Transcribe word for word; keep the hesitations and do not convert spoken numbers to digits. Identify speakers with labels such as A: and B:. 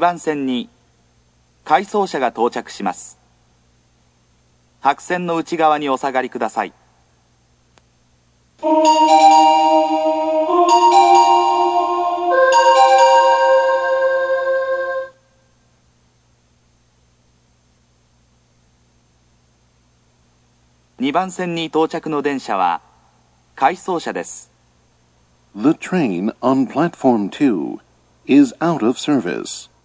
A: ばん線に回送車が到着します。白線の内側にお下がりください。にばん線に到着の電車は回送車です。
B: The train on platform two is out of service.